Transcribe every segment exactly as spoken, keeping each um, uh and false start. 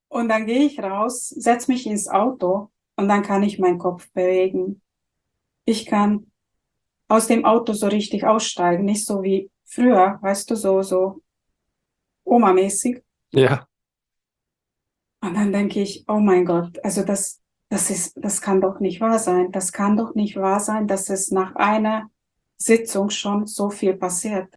Und dann gehe ich raus, setze mich ins Auto und dann kann ich meinen Kopf bewegen. Ich kann aus dem Auto so richtig aussteigen, nicht so wie früher, weißt du, so, so Oma-mäßig. Ja, Und dann denke ich, oh mein Gott, also das, das ist, das kann doch nicht wahr sein. Das kann doch nicht wahr sein, dass es nach einer Sitzung schon so viel passiert.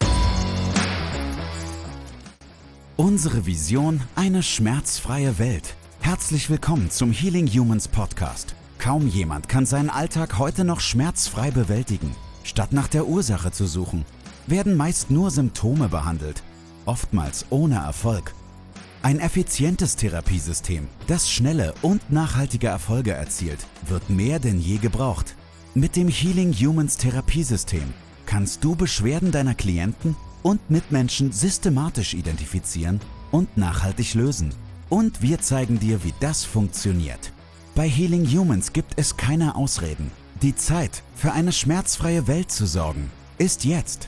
Unsere Vision: eine schmerzfreie Welt. Herzlich willkommen zum Healing Humans Podcast. Kaum jemand kann seinen Alltag heute noch schmerzfrei bewältigen. Statt nach der Ursache zu suchen, werden meist nur Symptome behandelt, oftmals ohne Erfolg. Ein effizientes Therapiesystem, das schnelle und nachhaltige Erfolge erzielt, wird mehr denn je gebraucht. Mit dem Healing Humans Therapiesystem kannst du Beschwerden deiner Klienten und Mitmenschen systematisch identifizieren und nachhaltig lösen. Und wir zeigen dir, wie das funktioniert. Bei Healing Humans gibt es keine Ausreden. Die Zeit, für eine schmerzfreie Welt zu sorgen, ist jetzt.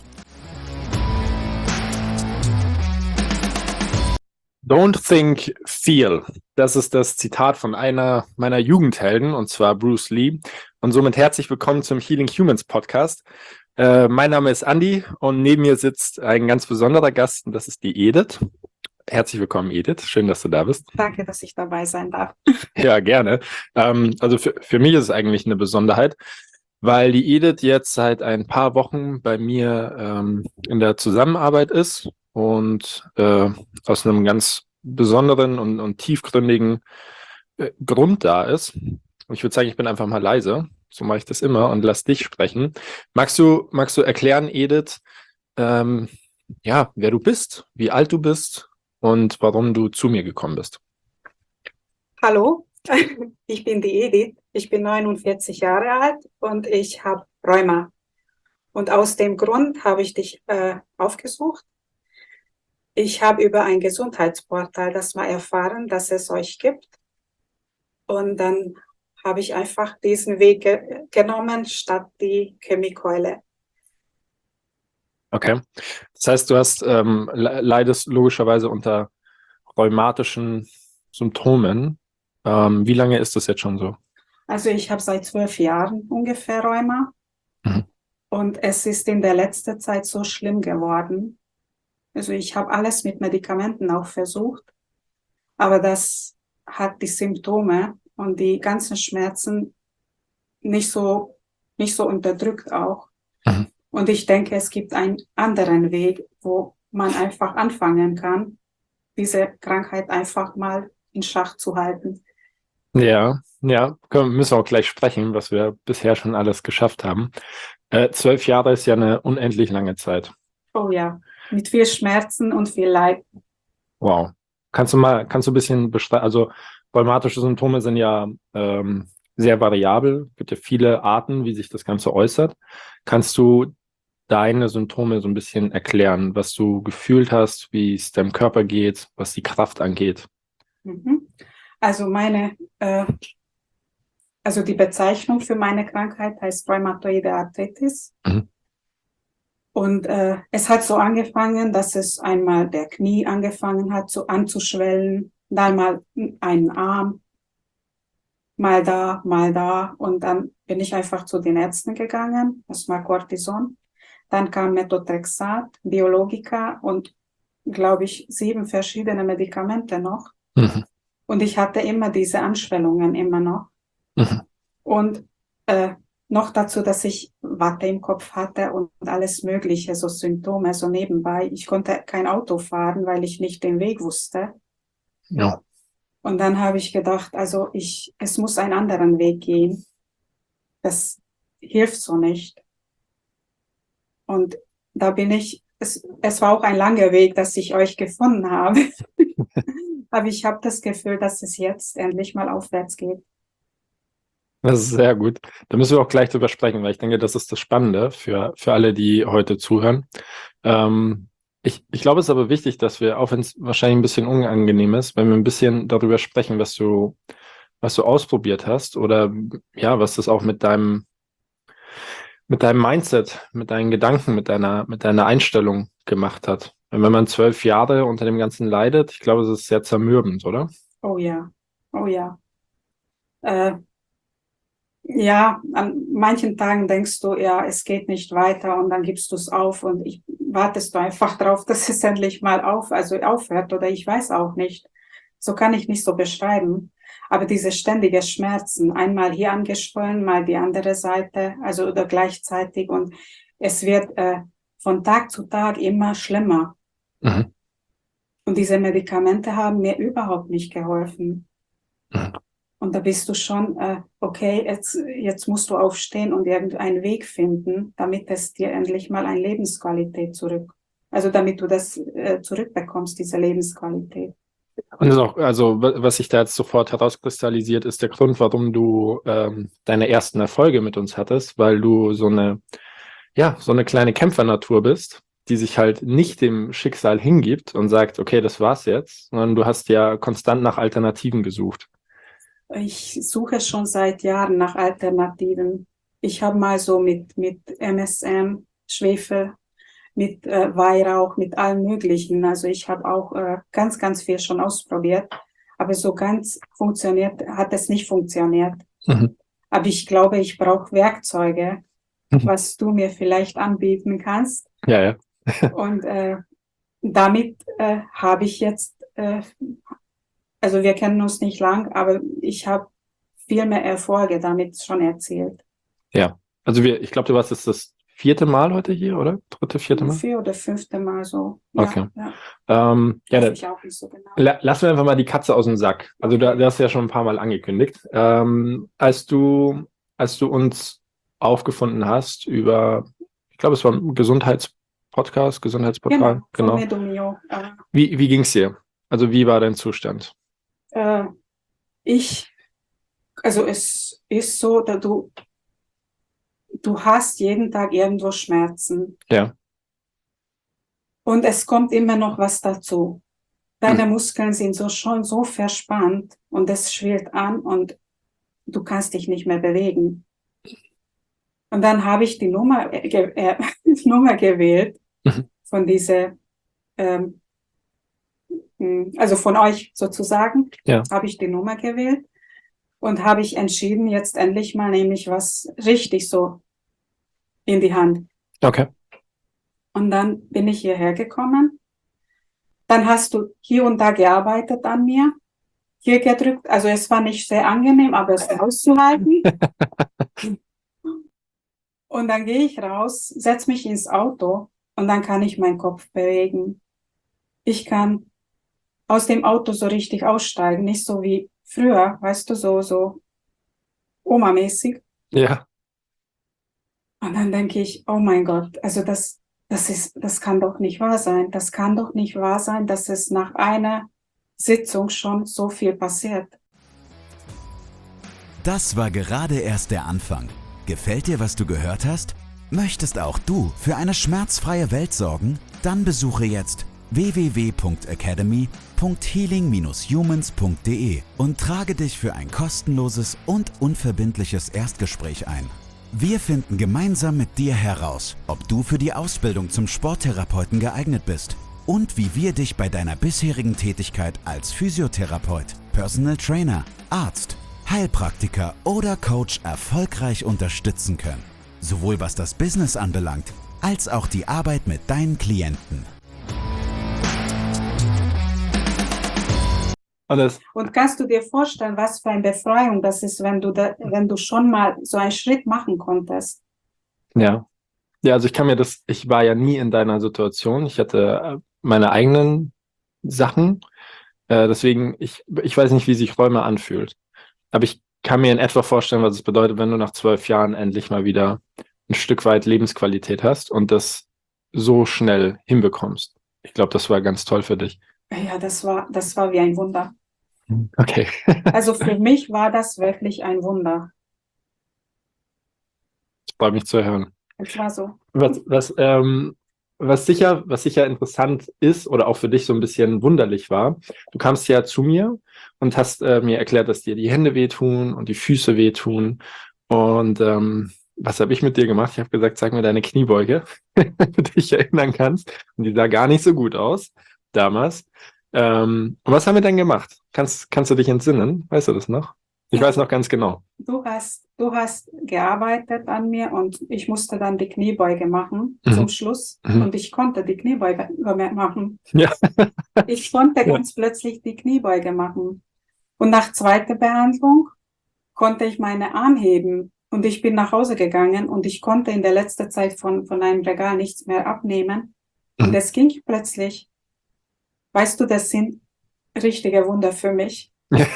Don't think, feel. Das ist das Zitat von einer meiner Jugendhelden, und zwar Bruce Lee. Und somit herzlich willkommen zum Healing Humans Podcast. Äh, mein Name ist Andi und neben mir sitzt ein ganz besonderer Gast, und das ist die Edith. Herzlich willkommen, Edith. Schön, dass du da bist. Danke, dass ich dabei sein darf. Ja, gerne. Ähm, also für, für mich ist es eigentlich eine Besonderheit, weil die Edith jetzt seit ein paar Wochen bei mir ähm, in der Zusammenarbeit ist und äh, aus einem ganz besonderen und, und tiefgründigen äh, Grund da ist. Und ich würde sagen, ich bin einfach mal leise. So mache ich das immer und lass dich sprechen. Magst du, magst du erklären, Edith, ähm, ja, wer du bist, wie alt du bist und warum du zu mir gekommen bist? Hallo, ich bin die Edith, ich bin neunundvierzig Jahre alt und ich habe Rheuma. Und aus dem Grund habe ich dich äh, aufgesucht. Ich habe über ein Gesundheitsportal das mal erfahren, dass es euch gibt. Und dann habe ich einfach diesen Weg ge genommen, statt die Chemiekeule. Okay. Das heißt, du hast ähm, le- leidest logischerweise unter rheumatischen Symptomen. Ähm, wie lange ist das jetzt schon so? Also ich habe seit zwölf Jahren ungefähr Rheuma. Mhm. Und es ist in der letzten Zeit so schlimm geworden. Also ich habe alles mit Medikamenten auch versucht, aber das hat die Symptome und die ganzen Schmerzen nicht so, nicht so unterdrückt auch. Mhm. Und ich denke, es gibt einen anderen Weg, wo man einfach anfangen kann, diese Krankheit einfach mal in Schach zu halten. Ja, ja, können, müssen wir auch gleich sprechen, was wir bisher schon alles geschafft haben. Äh, zwölf Jahre ist ja eine unendlich lange Zeit. Oh ja, mit viel Schmerzen und viel Leid. Wow. Kannst du mal, kannst du ein bisschen beschreiben, also rheumatische Symptome sind ja ähm, sehr variabel. Es gibt ja viele Arten, wie sich das Ganze äußert. Kannst du deine Symptome so ein bisschen erklären, was du gefühlt hast, wie es deinem Körper geht, was die Kraft angeht? Mhm. Also meine, äh, also die Bezeichnung für meine Krankheit heißt Rheumatoide Arthritis. Mhm. Und äh, es hat so angefangen, dass es einmal der Knie angefangen hat, so anzuschwellen, dann mal einen Arm, mal da, mal da. Und dann bin ich einfach zu den Ärzten gegangen, erstmal Cortison. Dann kam Methotrexat, Biologika und, glaube ich, sieben verschiedene Medikamente noch. Mhm. Und ich hatte immer diese Anschwellungen, immer noch. Mhm. Und äh, noch dazu, dass ich Watte im Kopf hatte und alles Mögliche, so Symptome, so nebenbei. Ich konnte kein Auto fahren, weil ich nicht den Weg wusste. Ja. Und dann habe ich gedacht, also ich, es muss einen anderen Weg gehen. Das hilft so nicht. Und da bin ich, es, es war auch ein langer Weg, dass ich euch gefunden habe. Aber ich habe das Gefühl, dass es jetzt endlich mal aufwärts geht. Das ist sehr gut. Da müssen wir auch gleich drüber sprechen, weil ich denke, das ist das Spannende für, für alle, die heute zuhören. Ähm, ich, ich glaube, es ist aber wichtig, dass wir, auch wenn es wahrscheinlich ein bisschen unangenehm ist, wenn wir ein bisschen darüber sprechen, was du, was du ausprobiert hast oder ja, was das auch mit deinem, mit deinem Mindset, mit deinen Gedanken, mit deiner, mit deiner Einstellung gemacht hat. Und wenn man zwölf Jahre unter dem Ganzen leidet, ich glaube, es ist sehr zermürbend, oder? Oh ja, oh ja. Äh, ja, an manchen Tagen denkst du, ja, es geht nicht weiter und dann gibst du es auf und ich wartest du einfach drauf, dass es endlich mal auf, also aufhört oder ich weiß auch nicht. So kann ich nicht so beschreiben. Aber diese ständige Schmerzen, einmal hier angeschwollen, mal die andere Seite, also oder gleichzeitig und es wird äh, von Tag zu Tag immer schlimmer. Mhm. Und diese Medikamente haben mir überhaupt nicht geholfen. Mhm. Und da bist du schon, äh, okay, jetzt, jetzt musst du aufstehen und irgendeinen Weg finden, damit es dir endlich mal eine Lebensqualität zurück, also damit du das äh, zurückbekommst, diese Lebensqualität. Und das ist auch, also wa- was sich da jetzt sofort herauskristallisiert, ist der Grund, warum du ähm, deine ersten Erfolge mit uns hattest, weil du so eine, ja, so eine kleine Kämpfernatur bist, die sich halt nicht dem Schicksal hingibt und sagt, okay, das war's jetzt, sondern du hast ja konstant nach Alternativen gesucht. Ich suche schon seit Jahren nach Alternativen. Ich habe mal so mit, mit M S M, Schwefel, mit äh, Weihrauch, mit allem Möglichen. Also ich habe auch äh, ganz, ganz viel schon ausprobiert. Aber so ganz funktioniert, hat es nicht funktioniert. Mhm. Aber ich glaube, ich brauche Werkzeuge, Mhm. was du mir vielleicht anbieten kannst. Ja, ja. Und äh, damit äh, habe ich jetzt, äh, also wir kennen uns nicht lang, aber ich habe viel mehr Erfolge damit schon erzielt. Ja. Also wir, ich glaube, du warst jetzt das vierte Mal heute hier, oder? Dritte, vierte Mal? Vier oder fünfte Mal so. Ja, Okay. ja. Ähm, ja, Weiß dann ich auch nicht so genau. la- lassen wir einfach mal die Katze aus dem Sack. Also du, du hast ja schon ein paar Mal angekündigt. Ähm, als du, als du uns aufgefunden hast über, ich glaube, es war ein Gesundheitspodcast, Gesundheitsportal, Genau, von genau. Medomio. Äh, Wie, wie ging's dir? Also wie war dein Zustand? äh, ich, also es ist so, dass du, du hast jeden Tag irgendwo Schmerzen Ja. und es kommt immer noch was dazu. Deine Hm. Muskeln sind so schon so verspannt und es schwillt an und du kannst dich nicht mehr bewegen. Und dann habe ich die Nummer, äh, ge äh, Nummer gewählt Mhm. von dieser, ähm, mh, also von euch sozusagen, Ja. habe ich die Nummer gewählt und habe ich entschieden, jetzt endlich mal nehme ich was richtig so in die Hand. Okay. Und dann bin ich hierher gekommen. Dann hast du hier und da gearbeitet an mir, hier gedrückt. Also es war nicht sehr angenehm, aber es war auszuhalten. Und dann gehe ich raus, setze mich ins Auto und dann kann ich meinen Kopf bewegen. Ich kann aus dem Auto so richtig aussteigen, nicht so wie früher, weißt du, so, so Oma-mäßig. Ja. Und dann denke ich, oh mein Gott, also das, das ist, das kann doch nicht wahr sein. Das kann doch nicht wahr sein, dass es nach einer Sitzung schon so viel passiert. Das war gerade erst der Anfang. Gefällt dir, was du gehört hast? Möchtest auch du für eine schmerzfreie Welt sorgen? Dann besuche jetzt w w w punkt academy punkt healing dash humans punkt d e und trage dich für ein kostenloses und unverbindliches Erstgespräch ein. Wir finden gemeinsam mit dir heraus, ob du für die Ausbildung zum Sporttherapeuten geeignet bist und wie wir dich bei deiner bisherigen Tätigkeit als Physiotherapeut, Personal Trainer, Arzt, Heilpraktiker oder Coach erfolgreich unterstützen können. Sowohl was das Business anbelangt, als auch die Arbeit mit deinen Klienten. Und das, Und kannst du dir vorstellen, was für eine Befreiung das ist, wenn du da, wenn du schon mal so einen Schritt machen konntest? ja. Ja, also ich kann mir das, ich war ja nie in deiner Situation. Ich hatte äh, meine eigenen Sachen. Äh, deswegen, ich, ich weiß nicht, wie sich Räume anfühlt. Aber ich kann mir in etwa vorstellen, was es bedeutet, wenn du nach zwölf Jahren endlich mal wieder ein Stück weit Lebensqualität hast und das so schnell hinbekommst. Ich glaube, das war ganz toll für dich. Ja, das war, das war wie ein Wunder. Okay. Also für mich war das wirklich ein Wunder. Das freut mich zu hören. Es war so. Was, was, ähm, was sicher, was sicher interessant ist oder auch für dich so ein bisschen wunderlich war, du kamst ja zu mir und hast äh, mir erklärt, dass dir die Hände wehtun und die Füße wehtun. Und ähm, was habe ich mit dir gemacht? Ich habe gesagt, zeig mir deine Kniebeuge, wenn du dich erinnern kannst. Und die sah gar nicht so gut aus damals. Ähm, und was haben wir denn gemacht? Kannst, kannst du dich entsinnen? Weißt du das noch? Ich weiß noch ganz genau. Du hast, du hast gearbeitet an mir und ich musste dann die Kniebeuge machen Mhm. zum Schluss Mhm. und ich konnte die Kniebeuge machen. Ja. Ich konnte Ja. ganz plötzlich die Kniebeuge machen. Und nach zweiter Behandlung konnte ich meine Arme heben und ich bin nach Hause gegangen und ich konnte in der letzten Zeit von, von einem Regal nichts mehr abnehmen. Und Mhm. es ging plötzlich. Weißt du, das sind richtige Wunder für mich.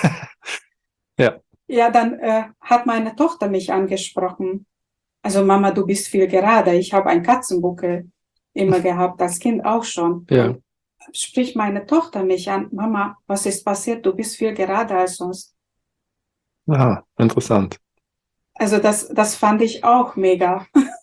Ja. Ja, dann äh, hat meine Tochter mich angesprochen. Also Mama, du bist viel gerader. Ich habe einen Katzenbuckel immer gehabt, das Kind auch schon. Ja. Und spricht meine Tochter mich an, Mama, was ist passiert? Du bist viel gerader als sonst. Aha, interessant. Also das, das fand ich auch mega.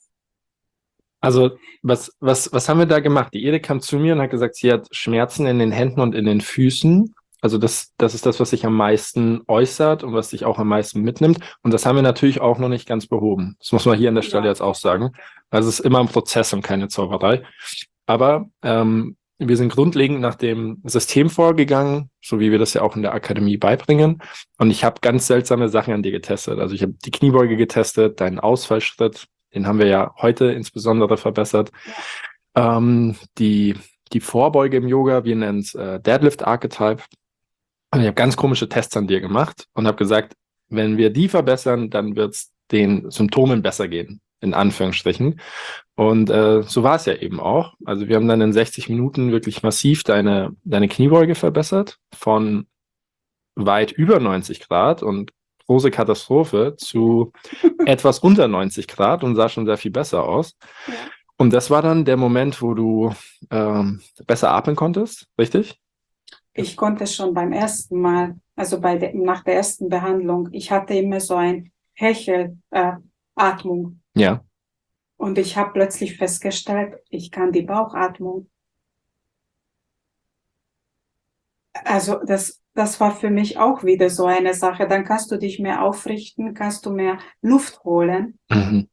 Also, was, was, was haben wir da gemacht? Die Ede kam zu mir und hat gesagt, sie hat Schmerzen in den Händen und in den Füßen. Also das, das ist das, was sich am meisten äußert und was sich auch am meisten mitnimmt. Und das haben wir natürlich auch noch nicht ganz behoben. Das muss man hier an der Stelle Ja. jetzt auch sagen. Also es ist immer ein Prozess und keine Zauberei. Aber ähm, wir sind grundlegend nach dem System vorgegangen, so wie wir das ja auch in der Akademie beibringen. Und ich habe ganz seltsame Sachen an dir getestet. Also ich habe die Kniebeuge getestet, deinen Ausfallschritt, den haben wir ja heute insbesondere verbessert. Ja. Ähm, die, die Vorbeuge im Yoga, wir nennen es äh, Deadlift Archetype. Und ich habe ganz komische Tests an dir gemacht und habe gesagt, wenn wir die verbessern, dann wird es den Symptomen besser gehen, in Anführungsstrichen. Und äh, so war es ja eben auch. Also wir haben dann in sechzig Minuten wirklich massiv deine, deine Kniebeuge verbessert, von weit über neunzig Grad und große Katastrophe zu etwas unter neunzig Grad und sah schon sehr viel besser aus. Ja. Und das war dann der Moment, wo du ähm, besser atmen konntest, richtig? Ich konnte schon beim ersten Mal, also bei der, nach der ersten Behandlung, ich hatte immer so ein Hechel, äh, Atmung. Ja. Und ich habe plötzlich festgestellt, ich kann die Bauchatmung. Also das, das war für mich auch wieder so eine Sache. Dann kannst du dich mehr aufrichten, kannst du mehr Luft holen. Mhm.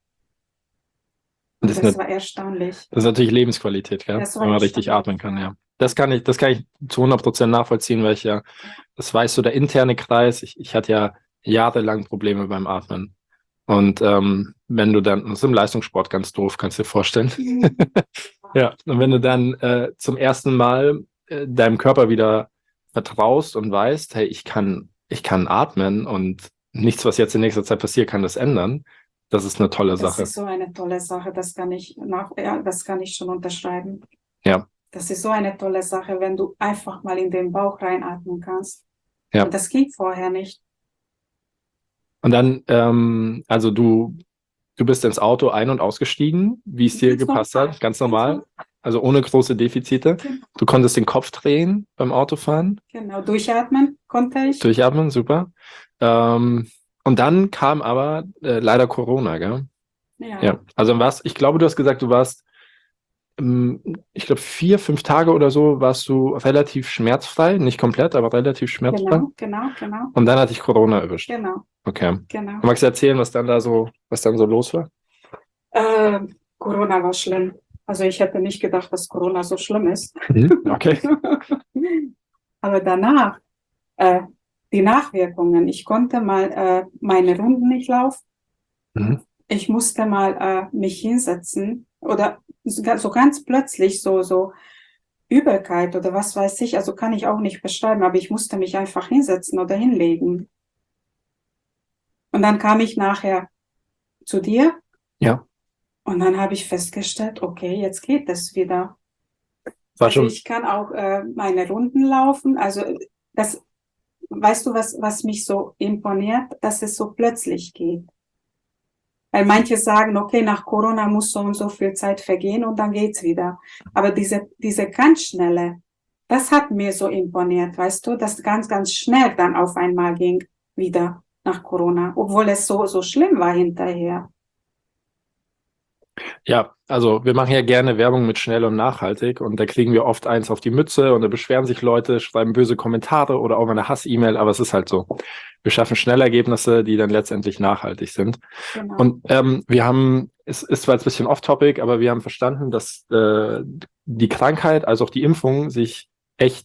Und das das, ist war erstaunlich. Das ist natürlich Lebensqualität, gell? Wenn man richtig atmen kann, ja. Das kann ich, das kann ich zu hundert Prozent nachvollziehen, weil ich ja, das weiß so der interne Kreis. Ich, ich hatte ja jahrelang Probleme beim Atmen. Und ähm, wenn du dann, das ist im Leistungssport ganz doof, kannst du dir vorstellen. Mhm. Ja, und wenn du dann äh, zum ersten Mal äh, deinem Körper wieder vertraust und weißt, hey, ich kann, ich kann atmen und nichts, was jetzt in nächster Zeit passiert, kann das ändern. Das ist eine tolle Sache. Das ist so eine tolle Sache, das kann ich nach, ja, das kann ich schon unterschreiben. Ja. Das ist so eine tolle Sache, wenn du einfach mal in den Bauch reinatmen kannst. Ja. Und das ging vorher nicht. Und dann, ähm, also du, du bist ins Auto ein- und ausgestiegen, wie es dir Ganz gepasst normal. hat, ganz normal, also ohne große Defizite. Genau. Du konntest den Kopf drehen beim Autofahren. Genau, durchatmen konnte ich. Durchatmen, super. Ähm, und dann kam aber äh, leider Corona, gell? Ja. Ja. Also was, ich glaube, du hast gesagt, du warst, ähm, ich glaube, vier, fünf Tage oder so warst du relativ schmerzfrei, nicht komplett, aber relativ schmerzfrei. Genau, genau, genau. Und dann hatte ich Corona erwischt. Genau, Okay. genau. Magst du erzählen, was dann da so, was dann so los war? Äh, Corona war schlimm. Also ich hätte nicht gedacht, dass Corona so schlimm ist. Mhm. Okay. Aber danach, äh, die Nachwirkungen. Ich konnte mal äh, meine Runden nicht laufen. Mhm. Ich musste mal äh, mich hinsetzen oder so so ganz plötzlich so, so Übelkeit oder was weiß ich. Also kann ich auch nicht beschreiben, aber ich musste mich einfach hinsetzen oder hinlegen. Und dann kam ich nachher zu dir. Ja. Und dann habe ich festgestellt, okay, jetzt geht es wieder. War Also schon, ich kann auch äh, meine Runden laufen. Also das, weißt du, was, was mich so imponiert, dass es so plötzlich geht. Weil manche sagen, okay, nach Corona muss so und so viel Zeit vergehen und dann geht's wieder. Aber diese, diese ganz schnelle, das hat mir so imponiert, weißt du, dass ganz, ganz schnell dann auf einmal ging wieder nach Corona, obwohl es so, so schlimm war hinterher. ja, also wir machen ja gerne Werbung mit schnell und nachhaltig und da kriegen wir oft eins auf die Mütze und da beschweren sich Leute, schreiben böse Kommentare oder auch mal eine Hass-E-Mail, aber es ist halt so. Wir schaffen schnelle Ergebnisse, die dann letztendlich nachhaltig sind. Genau. Und ähm, wir haben, es ist zwar jetzt ein bisschen off-topic, aber wir haben verstanden, dass äh, die Krankheit, also auch die Impfung, sich echt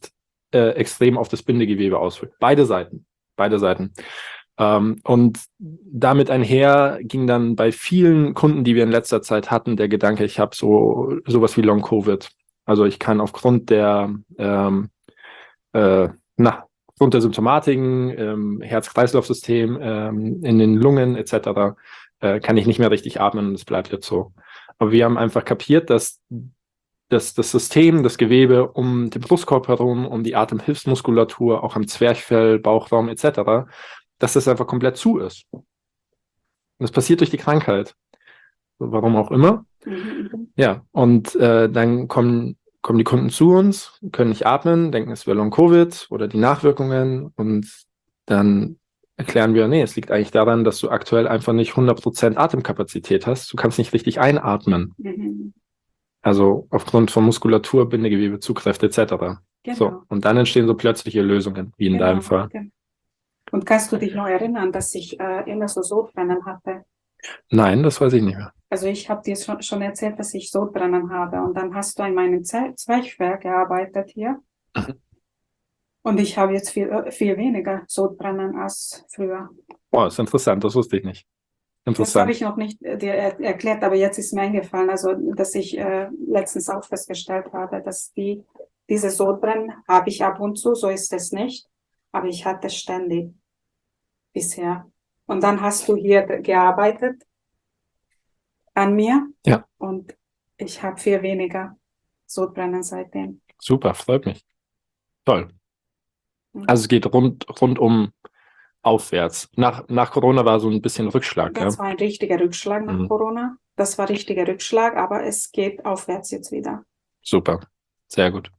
äh, extrem auf das Bindegewebe auswirkt. Beide Seiten. Beide Seiten. Ähm, und damit einher ging dann bei vielen Kunden, die wir in letzter Zeit hatten, der Gedanke, ich habe so sowas wie Long-Covid. Also ich kann aufgrund der ähm, äh, na, aufgrund der Symptomatiken, ähm, Herz-Kreislauf-System, ähm, in den Lungen et cetera, äh, kann ich nicht mehr richtig atmen und es bleibt jetzt so. Aber wir haben einfach kapiert, dass, dass das System, das Gewebe um den Brustkorb herum, um die Atemhilfsmuskulatur, auch am Zwerchfell, Bauchraum et cetera, dass das einfach komplett zu ist. Und das passiert durch die Krankheit. Warum auch immer. Mhm. Ja, und äh, dann kommen, kommen die Kunden zu uns, können nicht atmen, denken, es wäre Long-Covid oder die Nachwirkungen. Und dann erklären wir, nee, es liegt eigentlich daran, dass du aktuell einfach nicht hundert Prozent Atemkapazität hast. Du kannst nicht richtig einatmen. Mhm. Also aufgrund von Muskulatur, Bindegewebe, Zugkräfte et cetera. Genau. So, und dann entstehen so plötzliche Lösungen, wie in Genau, deinem Fall. genau. Und kannst du dich noch erinnern, dass ich äh, immer so Sodbrennen hatte? Nein, das weiß ich nicht mehr. Also ich habe dir schon, schon erzählt, dass ich Sodbrennen habe. Und dann hast du in meinem Ze- Zwerchfell gearbeitet hier. Mhm. Und ich habe jetzt viel, viel weniger Sodbrennen als früher. Oh, ist interessant, das wusste ich nicht. Das habe Interessant. ich noch nicht äh, dir er erklärt, aber jetzt ist mir eingefallen, also dass ich äh, letztens auch festgestellt habe, dass die diese Sodbrennen habe ich ab und zu, so ist es nicht, aber ich hatte ständig bisher. Und dann hast du hier gearbeitet an mir. Ja. Und ich habe viel weniger Sodbrennen seitdem. Super, freut mich. Toll. Also es geht rund, rundum aufwärts. Nach, nach Corona war so ein bisschen Rückschlag. Das Ja? war ein richtiger Rückschlag nach Mhm. Corona. Das war richtiger Rückschlag, aber es geht aufwärts jetzt wieder. Super, sehr gut.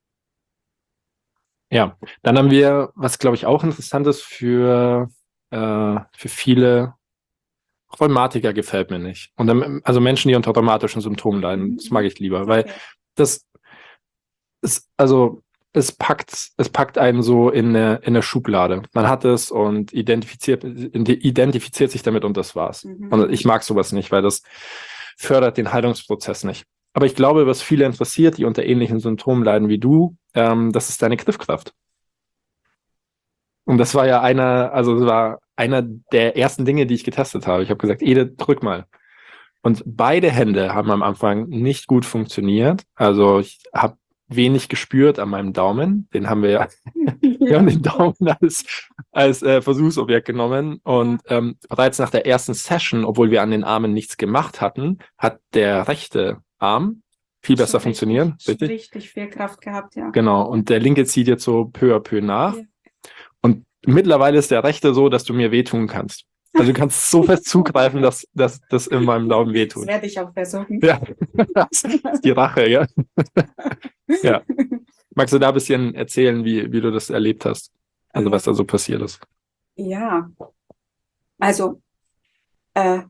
Ja, dann haben wir, was glaube ich auch interessant ist für, äh, für viele Rheumatiker, gefällt mir nicht. Und dann, also Menschen, die unter rheumatischen Symptomen leiden, das mag ich lieber, weil Okay. das ist, also es packt, es packt einen so in eine, in eine Schublade. Man hat es und identifiziert, identifiziert sich damit und das war's. Mhm. Und ich mag sowas nicht, weil das fördert den Heilungsprozess nicht. Aber ich glaube, was viele interessiert, die unter ähnlichen Symptomen leiden wie du, ähm, das ist deine Griffkraft. Und das war ja einer, also das war einer der ersten Dinge, die ich getestet habe. Ich habe gesagt, Edith, drück mal. Und beide Hände haben am Anfang nicht gut funktioniert. Also ich habe wenig gespürt an meinem Daumen. Den haben wir ja, wir haben den Daumen als, als äh, Versuchsobjekt genommen. Und ähm, bereits nach der ersten Session, obwohl wir an den Armen nichts gemacht hatten, hat der rechte Arm viel besser Schon funktionieren. Richtig, Richtig? richtig viel Kraft gehabt, ja. Genau. Und der linke zieht jetzt so peu à peu nach. Ja. Und mittlerweile ist der rechte so, dass du mir wehtun kannst. Also du kannst so fest zugreifen, dass dass das in meinem Daumen Das wehtut. werde ich auch versuchen. Ja, das ist die Rache, ja. Ja. Magst du da ein bisschen erzählen, wie, wie du das erlebt hast? Also was da so passiert ist? Ja, also äh,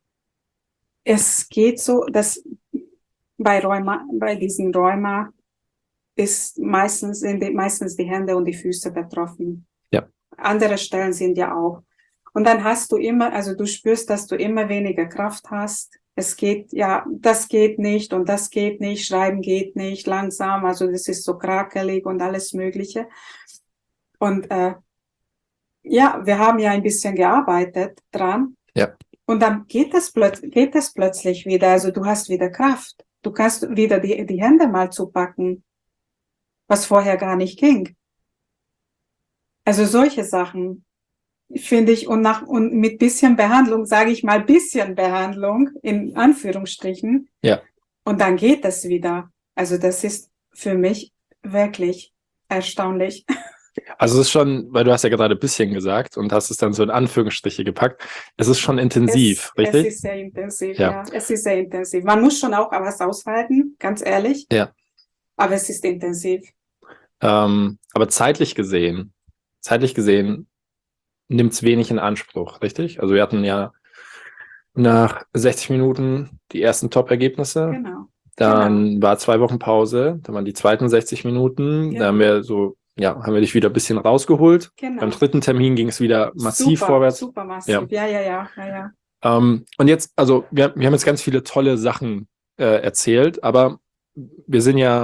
es geht so, dass bei Rheuma, bei diesem Rheuma ist meistens, sind die, meistens die Hände und die Füße betroffen. Ja. Andere Stellen sind ja auch. Und dann hast du immer, also du spürst, dass du immer weniger Kraft hast. Es geht, ja, das geht nicht und das geht nicht, schreiben geht nicht, langsam, also das ist so krakelig und alles Mögliche. Und äh, ja, wir haben ja ein bisschen gearbeitet dran. Ja. Und dann geht es, plöt geht es plötzlich wieder, also du hast wieder Kraft. Du kannst wieder die, die Hände mal zupacken, was vorher gar nicht ging. Also solche Sachen finde ich, und nach und mit bisschen Behandlung, sage ich mal bisschen Behandlung, in Anführungsstrichen. Ja. Und dann geht es wieder. Also das ist für mich wirklich erstaunlich. Also es ist schon, weil du hast ja gerade ein bisschen gesagt und hast es dann so in Anführungsstriche gepackt, es ist schon intensiv, es, richtig? Es ist sehr intensiv, Ja. ja. Es ist sehr intensiv. Man muss schon auch was aushalten, ganz ehrlich. Ja. Aber es ist intensiv. Ähm, aber zeitlich gesehen, zeitlich gesehen nimmt es wenig in Anspruch, richtig? Also wir hatten ja nach sechzig Minuten die ersten Top-Ergebnisse. Genau. Dann genau. war zwei Wochen Pause, dann waren die zweiten sechzig Minuten, Genau. da haben wir so, ja, haben wir dich wieder ein bisschen rausgeholt. Genau. Beim dritten Termin ging es wieder massiv super, vorwärts. Super massiv, ja, ja, ja, ja, ja. ja. Ähm, und jetzt, also wir, wir haben jetzt ganz viele tolle Sachen äh, erzählt, aber wir sind ja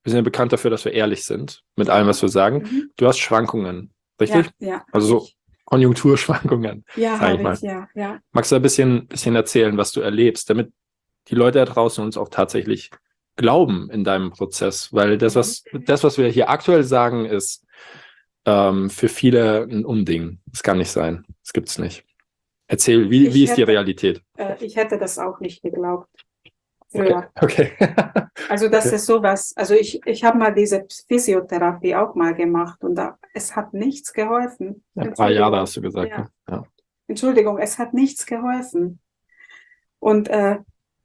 wir sind ja bekannt dafür, dass wir ehrlich sind mit allem, was wir sagen. Mhm. Du hast Schwankungen, richtig? Ja, ja. Also so Konjunkturschwankungen, Ja, sage ich habe mal. ich, ja, ja. Magst du ein bisschen, bisschen erzählen, was du erlebst, damit die Leute da draußen uns auch tatsächlich glauben in deinem Prozess? Weil das, was, das, was wir hier aktuell sagen, ist ähm, für viele ein Unding. Das kann nicht sein. Das gibt's nicht. Erzähl, wie, Ich wie ist die hätte- Realität? Äh, ich hätte das auch nicht geglaubt. Früher. Okay. okay. Also das Okay. ist sowas, also ich, ich habe mal diese Physiotherapie auch mal gemacht und da, es hat nichts geholfen. Ein paar Jahre hast du gesagt. Ja. Ne? Ja. Entschuldigung, es hat nichts geholfen. Und äh,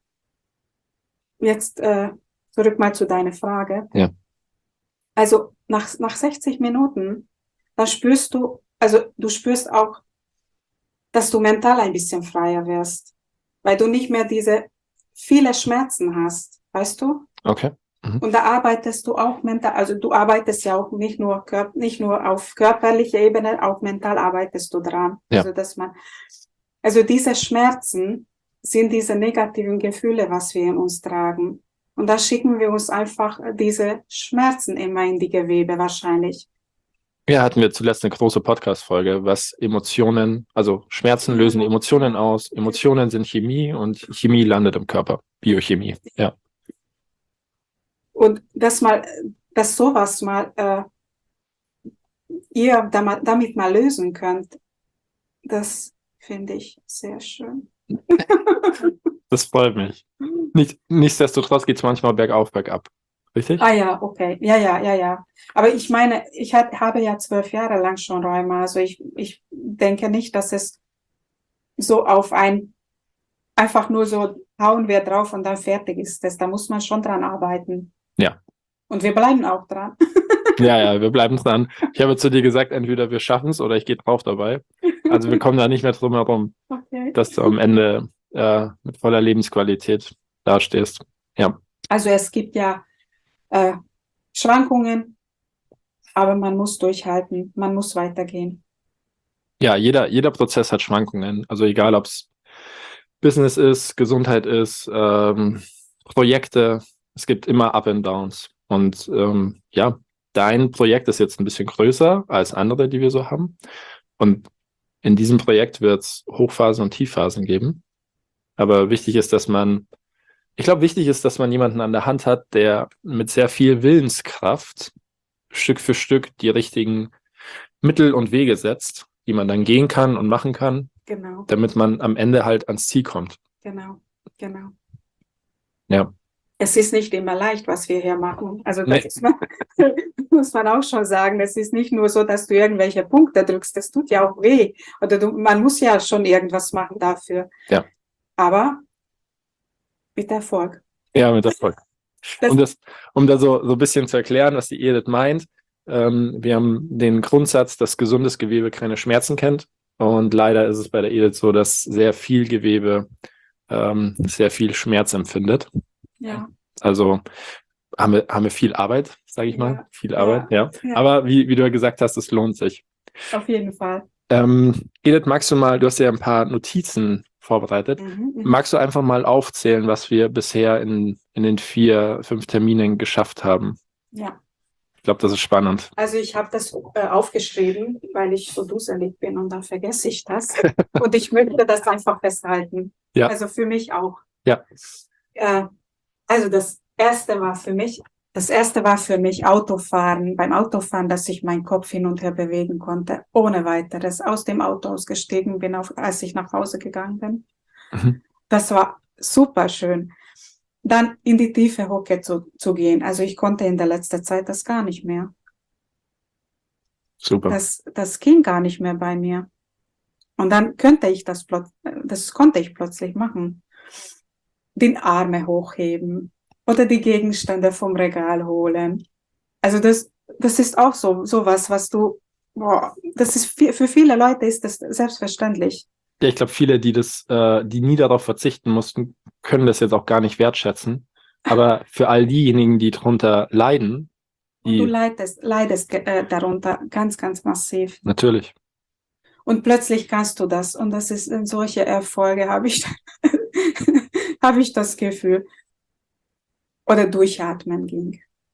jetzt äh, zurück mal zu deiner Frage. Ja. Also nach, nach sechzig Minuten, da spürst du, also du spürst auch, dass du mental ein bisschen freier wirst, weil du nicht mehr diese viele Schmerzen hast, weißt du? Okay. Und da arbeitest du auch mental, also du arbeitest ja auch nicht nur, körp nicht nur auf körperlicher Ebene, auch mental arbeitest du dran. Ja. Also, dass man, also diese Schmerzen sind diese negativen Gefühle, was wir in uns tragen. Und da schicken wir uns einfach diese Schmerzen immer in die Gewebe wahrscheinlich. Ja, hatten wir zuletzt eine große Podcast-Folge, was Emotionen, also Schmerzen lösen Emotionen aus. Emotionen sind Chemie und Chemie landet im Körper. Biochemie, ja. Und dass mal, dass sowas mal, äh, ihr damit, damit mal lösen könnt, das finde ich sehr schön. Das freut mich. Nicht, nichtsdestotrotz geht es manchmal bergauf, bergab. Richtig? Ah ja, okay. Ja, ja, ja, ja. Aber ich meine, ich hab, habe ja zwölf Jahre lang schon Rheuma. Also ich, ich denke nicht, dass es so auf ein, einfach nur so hauen wir drauf und dann fertig ist das. Da muss man schon dran arbeiten. Ja. Und wir bleiben auch dran. Ja, ja, wir bleiben dran. Ich habe zu dir gesagt, entweder wir schaffen es oder ich gehe drauf dabei. Also wir kommen da nicht mehr drum herum, Okay. dass du am Ende äh, mit voller Lebensqualität dastehst. Ja. Also es gibt ja äh, Schwankungen, aber man muss durchhalten, man muss weitergehen. Ja, jeder, jeder Prozess hat Schwankungen. Also egal, ob es Business ist, Gesundheit ist, ähm, Projekte, es gibt immer Up and Downs. Und ähm, ja, dein Projekt ist jetzt ein bisschen größer als andere, die wir so haben. Und in diesem Projekt wird es Hochphasen und Tiefphasen geben. Aber wichtig ist, dass man, ich glaube, wichtig ist, dass man jemanden an der Hand hat, der mit sehr viel Willenskraft Stück für Stück die richtigen Mittel und Wege setzt, die man dann gehen kann und machen kann, Genau, damit man am Ende halt ans Ziel kommt. genau, genau. Ja. Es ist nicht immer leicht, was wir hier machen. Also das Nee. ist man, muss man auch schon sagen. Es ist nicht nur so, dass du irgendwelche Punkte drückst. Das tut ja auch weh. Oder du, man muss ja schon irgendwas machen dafür. Ja. Aber mit Erfolg. Ja, mit Erfolg. Das- Um das, um da so, so ein bisschen zu erklären, was die Edith meint, ähm, wir haben den Grundsatz, dass gesundes Gewebe keine Schmerzen kennt. Und leider ist es bei der Edith so, dass sehr viel Gewebe ähm, sehr viel Schmerz empfindet. Ja. Also haben wir, haben wir viel Arbeit, sage ich mal. Ja. Viel Ja. Arbeit, ja. Ja. Aber wie, wie du ja gesagt hast, es lohnt sich. Auf jeden Fall. Ähm, Edith, magst du mal, du hast ja ein paar Notizen vorbereitet. Mhm, mhm. Magst du einfach mal aufzählen, was wir bisher in, in den vier, fünf Terminen geschafft haben? Ja. Ich glaube, das ist spannend. Also ich habe das äh, aufgeschrieben, weil ich so dusselig bin und dann vergesse ich das. Und ich möchte das einfach festhalten. Ja. Also für mich auch. Ja. Äh, also das erste war für mich, das erste war für mich Autofahren. Beim Autofahren, dass ich meinen Kopf hin und her bewegen konnte, ohne weiteres. Aus dem Auto ausgestiegen bin, auf, als ich nach Hause gegangen bin. Mhm. Das war super schön. Dann in die tiefe Hocke zu, zu gehen. Also ich konnte in der letzten Zeit das gar nicht mehr. Super. Das, das ging gar nicht mehr bei mir. Und dann könnte ich das, plöt- das konnte ich plötzlich machen. Den Arme hochheben oder die Gegenstände vom Regal holen. Also das, das ist auch so, sowas, was du, boah, das ist für, für viele Leute ist das selbstverständlich. Ja, ich glaube, viele, die das, äh, die nie darauf verzichten mussten, können das jetzt auch gar nicht wertschätzen. Aber für all diejenigen, die darunter leiden, Und du die leidest, leidest äh, darunter ganz, ganz massiv. natürlich. Und plötzlich kannst du das. Und das ist in solche Erfolge, habe ich, habe ich das Gefühl. Oder durchatmen ging.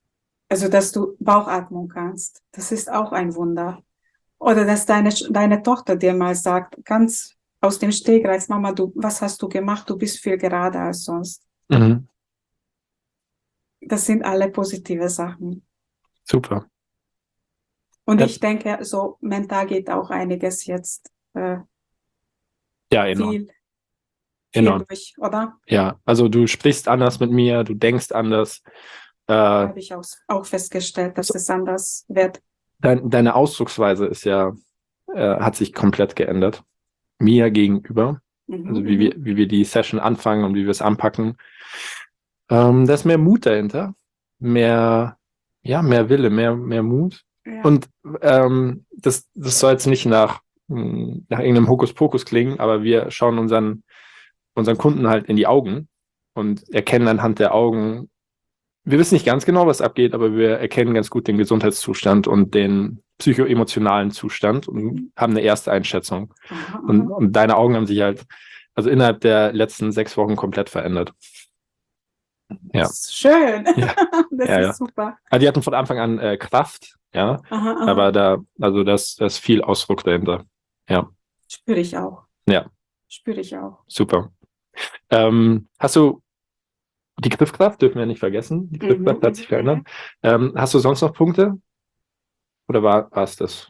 Also, dass du Bauchatmung kannst, das ist auch ein Wunder. Oder dass deine, deine Tochter dir mal sagt, ganz aus dem Stegreif, Mama, du, was hast du gemacht? Du bist viel gerader als sonst. Mhm. Das sind alle positive Sachen. Super. Und Ja. ich denke, so mental geht auch einiges jetzt äh, Ja, enorm. viel, viel Enorm. durch, oder? Ja, also du sprichst anders mit mir, du denkst anders. Äh, Habe ich auch, auch festgestellt, dass es anders wird. dein, deine Ausdrucksweise ist ja, äh, hat sich komplett geändert. Mir gegenüber. Mhm, Also wie wir, mhm. wie wir die Session anfangen und wie wir es anpacken. Ähm, da ist mehr Mut dahinter. Mehr, ja, mehr Wille, mehr, mehr Mut. Ja. Und ähm, das, das soll jetzt nicht nach, mh, nach irgendeinem Hokuspokus klingen, aber wir schauen unseren, unseren Kunden halt in die Augen und erkennen anhand der Augen, wir wissen nicht ganz genau, was abgeht, aber wir erkennen ganz gut den Gesundheitszustand und den psychoemotionalen Zustand und haben eine erste Einschätzung. Aha, Und, aha. und deine Augen haben sich halt, also innerhalb der letzten sechs Wochen komplett verändert. Ja. Das ist schön. Ja. Das Ja, ist ja. super. Also die hatten von Anfang an äh, Kraft, ja, Aha, aha. aber da, also das, das ist viel Ausdruck dahinter. Ja, Spüre ich auch. ja, Spüre ich auch. super. Ähm, hast du die Griffkraft, dürfen wir nicht vergessen, die Griffkraft Mhm, hat sich mhm, verändert. Ähm, hast du sonst noch Punkte? Oder war war es das?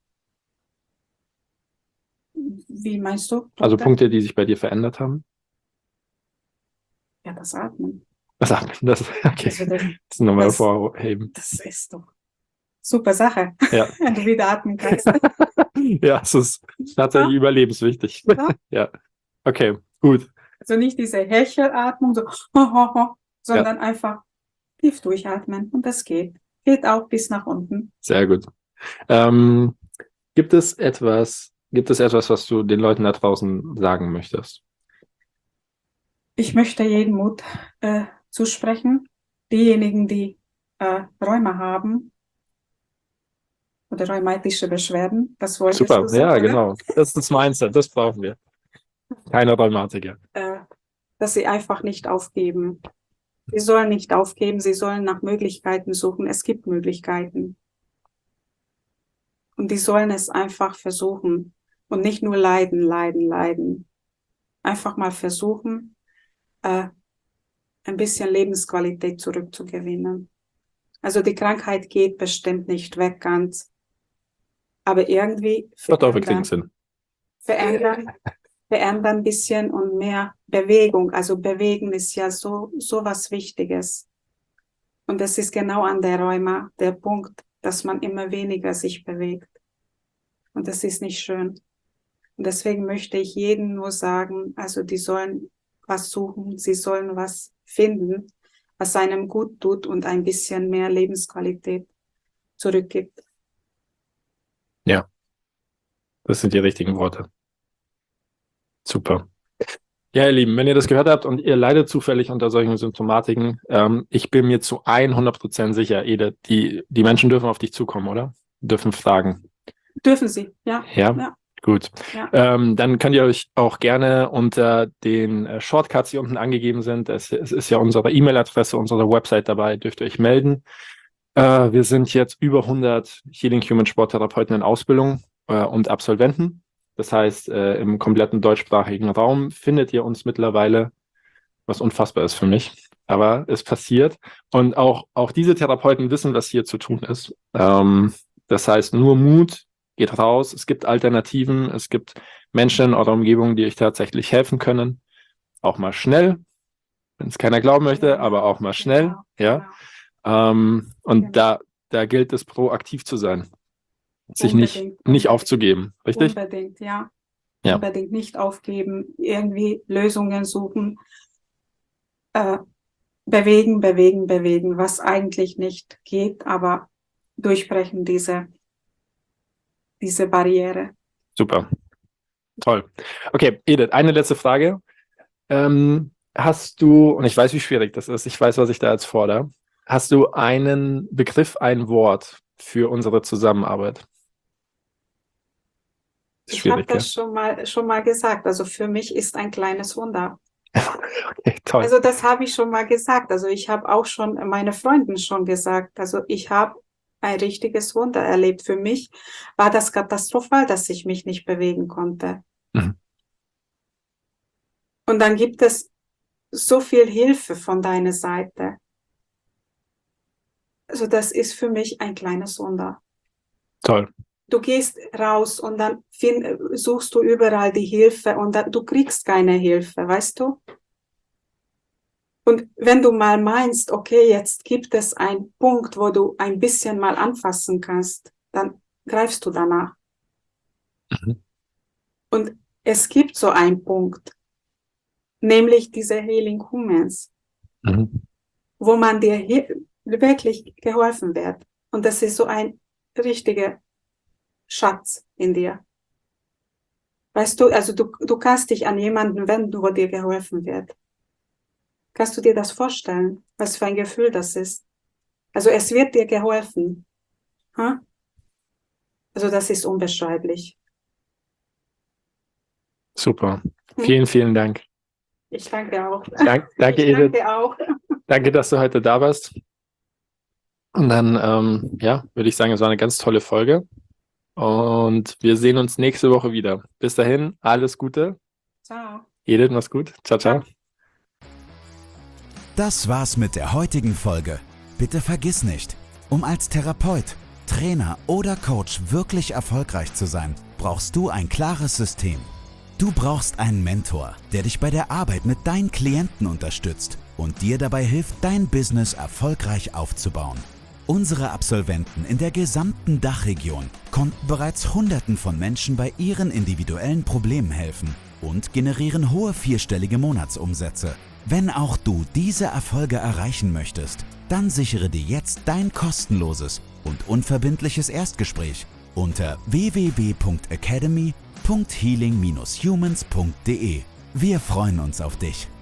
mhm. Wie meinst du? Also Punkte? Punkte, die sich bei dir verändert haben? Ja, das Atmen. Was sagt das? Okay, Also das, das nochmal das, hervorheben. das ist doch super Sache, Ja, wenn du wieder atmen kannst. ja, es ist tatsächlich überlebenswichtig. Ja? Ja, okay, gut. Also nicht diese Hechelatmung, so, Ja, sondern einfach tief durchatmen. Und das geht. Geht auch bis nach unten. sehr gut. Ähm, gibt es etwas, gibt es etwas, was du den Leuten da draußen sagen möchtest? Ich möchte jeden Mut äh, zusprechen. Diejenigen, die äh, Rheuma haben oder rheumatische Beschwerden, das wolltest Super, du so, ja, oder? genau. Das ist das Mindset, das brauchen wir. Keine Rheumatiker. Äh, dass sie einfach nicht aufgeben. Sie sollen nicht aufgeben, sie sollen nach Möglichkeiten suchen. Es gibt Möglichkeiten. Und die sollen es einfach versuchen. Und nicht nur leiden, leiden, leiden. Einfach mal versuchen, äh, ein bisschen Lebensqualität zurückzugewinnen. Also die Krankheit geht bestimmt nicht weg ganz. Aber irgendwie Doch, doch, wir kriegen verändern, es hin. verändern, verändern ein bisschen und mehr Bewegung. Also bewegen ist ja so, so was Wichtiges. Und das ist genau an der Rheuma der Punkt, dass man immer weniger sich bewegt. Und das ist nicht schön. Und deswegen möchte ich jedem nur sagen, also die sollen was suchen, sie sollen was finden, was einem gut tut und ein bisschen mehr Lebensqualität zurückgibt. Ja, das sind die richtigen Worte. Super. Ja, ihr Lieben, wenn ihr das gehört habt und ihr leidet zufällig unter solchen Symptomatiken, ähm, ich bin mir zu hundert Prozent sicher, Edith, die, die Menschen dürfen auf dich zukommen, oder? Dürfen fragen. Dürfen sie, ja. Ja, Ja. gut. Ja. Ähm, dann könnt ihr euch auch gerne unter den äh, Shortcuts, die unten angegeben sind, es, es ist ja unsere E-Mail-Adresse, unsere Website dabei, dürft ihr euch melden. Äh, wir sind jetzt über hundert Healing Human Sporttherapeuten in Ausbildung äh, und Absolventen. Das heißt, äh, im kompletten deutschsprachigen Raum findet ihr uns mittlerweile, was unfassbar ist für mich, aber es passiert. Und auch, auch diese Therapeuten wissen, was hier zu tun ist. Ähm, das heißt, nur Mut, geht raus. Es gibt Alternativen. Es gibt Menschen in eurer Umgebung, die euch tatsächlich helfen können. Auch mal schnell, wenn es keiner glauben möchte, Genau, aber auch mal schnell. genau, Ja. genau. Ähm, und Genau. da, da gilt es, proaktiv zu sein. Sich nicht, Unbedingt, nicht unbedingt. aufzugeben, richtig? Unbedingt, ja. Ja. Unbedingt nicht aufgeben, irgendwie Lösungen suchen, äh, bewegen, bewegen, bewegen, was eigentlich nicht geht, aber durchbrechen diese, diese Barriere. Super. Toll. Okay, Edith, eine letzte Frage. Ähm, hast du, und ich weiß, wie schwierig das ist, ich weiß, was ich da jetzt fordere, hast du einen Begriff, ein Wort für unsere Zusammenarbeit? Ist Ich habe schwierig, gell? das schon mal, schon mal gesagt. Also für mich ist ein kleines Wunder. Okay, toll. Also das habe ich schon mal gesagt. Also ich habe auch schon meine Freunden schon gesagt. Also ich habe ein richtiges Wunder erlebt. Für mich war das katastrophal, dass ich mich nicht bewegen konnte. Mhm. Und dann gibt es so viel Hilfe von deiner Seite. Also das ist für mich ein kleines Wunder. Toll. Du gehst raus und dann find, suchst du überall die Hilfe und dann, du kriegst keine Hilfe, weißt du? Und wenn du mal meinst, okay, jetzt gibt es einen Punkt, wo du ein bisschen mal anfassen kannst, dann greifst du danach. Mhm. Und es gibt so einen Punkt, nämlich diese Healing Humans, Mhm. wo man dir hier wirklich geholfen wird. Und das ist so ein richtiger Schatz in dir. Weißt du, also du, du kannst dich an jemanden wenden, wo dir geholfen wird. Kannst du dir das vorstellen, was für ein Gefühl das ist? Also es wird dir geholfen. Hm? Also das ist unbeschreiblich. Super. Hm? Vielen, vielen Dank. Ich danke auch. Dank, danke, ich Edith. danke auch. Danke, dass du heute da warst. Und dann, ähm, ja, würde ich sagen, es war eine ganz tolle Folge. Und wir sehen uns nächste Woche wieder. Bis dahin, alles Gute. Ciao. Edith, mach's gut. Ciao, ciao. Das war's mit der heutigen Folge. Bitte vergiss nicht, um als Therapeut, Trainer oder Coach wirklich erfolgreich zu sein, brauchst du ein klares System. Du brauchst einen Mentor, der dich bei der Arbeit mit deinen Klienten unterstützt und dir dabei hilft, dein Business erfolgreich aufzubauen. Unsere Absolventen in der gesamten Dachregion konnten bereits Hunderten von Menschen bei ihren individuellen Problemen helfen und generieren hohe vierstellige Monatsumsätze. Wenn auch du diese Erfolge erreichen möchtest, dann sichere dir jetzt dein kostenloses und unverbindliches Erstgespräch unter w w w punkt academy punkt healing dash humans punkt de. Wir freuen uns auf dich.